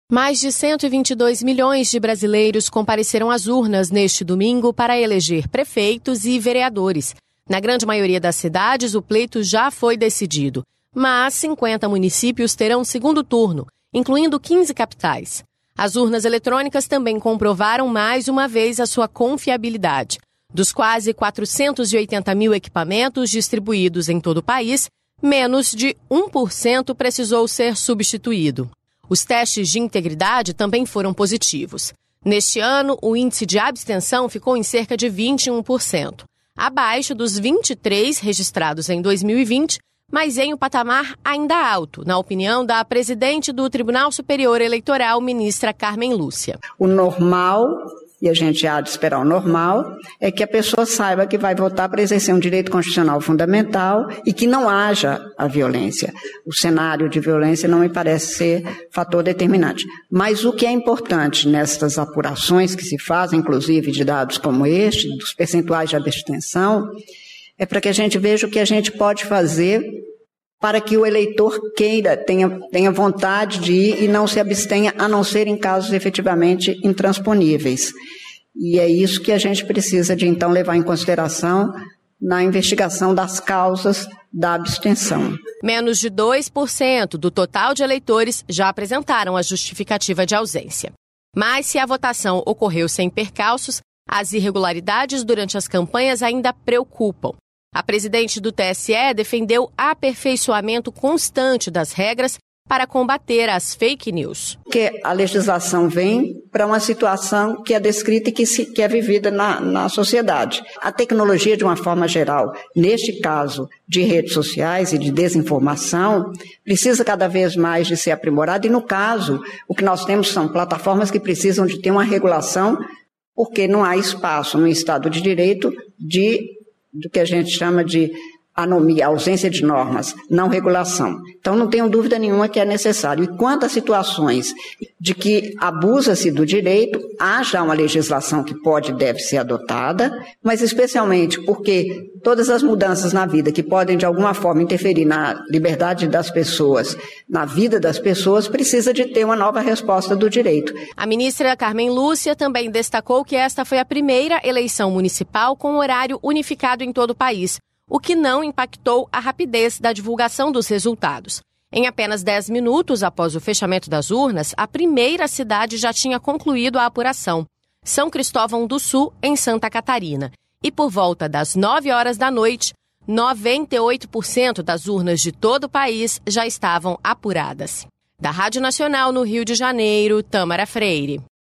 Mais de 122 milhões de brasileiros compareceram às urnas neste domingo para eleger prefeitos e vereadores. Na grande maioria das cidades, o pleito já foi decidido, mas 50 municípios terão segundo turno, incluindo 15 capitais. As urnas eletrônicas também comprovaram mais uma vez a sua confiabilidade. Dos quase 480 mil equipamentos distribuídos em todo o país, menos de 1% precisou ser substituído. Os testes de integridade também foram positivos. Neste ano, o índice de abstenção ficou em cerca de 21%, abaixo dos 23% registrados em 2020, mas em um patamar ainda alto, na opinião da presidente do Tribunal Superior Eleitoral, ministra Carmen Lúcia. O normal, e a gente há de esperar o normal, é que a pessoa saiba que vai votar para exercer um direito constitucional fundamental e que não haja a violência. O cenário de violência não me parece ser fator determinante. Mas o que é importante nessas apurações que se fazem, inclusive de dados como este, dos percentuais de abstenção, é para que a gente veja o que a gente pode fazer para que o eleitor queira, tenha vontade de ir e não se abstenha, a não ser em casos efetivamente intransponíveis. E é isso que a gente precisa de, então, levar em consideração na investigação das causas da abstenção. Menos de 2% do total de eleitores já apresentaram a justificativa de ausência. Mas se a votação ocorreu sem percalços, as irregularidades durante as campanhas ainda preocupam. A presidente do TSE defendeu aperfeiçoamento constante das regras para combater as fake news. Porque a legislação vem para uma situação que é descrita e que é vivida na sociedade. A tecnologia, de uma forma geral, neste caso de redes sociais e de desinformação, precisa cada vez mais de ser aprimorada. E, no caso, o que nós temos são plataformas que precisam de ter uma regulação, porque não há espaço no Estado de Direito do que a gente chama de anomia, ausência de normas, não regulação. Então, não tenho dúvida nenhuma que é necessário. E quanto a situações de que abusa-se do direito, há já uma legislação que pode e deve ser adotada, mas especialmente porque todas as mudanças na vida que podem, de alguma forma, interferir na liberdade das pessoas, na vida das pessoas, precisa de ter uma nova resposta do direito. A ministra Carmen Lúcia também destacou que esta foi a primeira eleição municipal com horário unificado em todo o país, o que não impactou a rapidez da divulgação dos resultados. Em apenas 10 minutos após o fechamento das urnas, a primeira cidade já tinha concluído a apuração, São Cristóvão do Sul, em Santa Catarina. E por volta das 9 horas da noite, 98% das urnas de todo o país já estavam apuradas. Da Rádio Nacional no Rio de Janeiro, Tâmara Freire.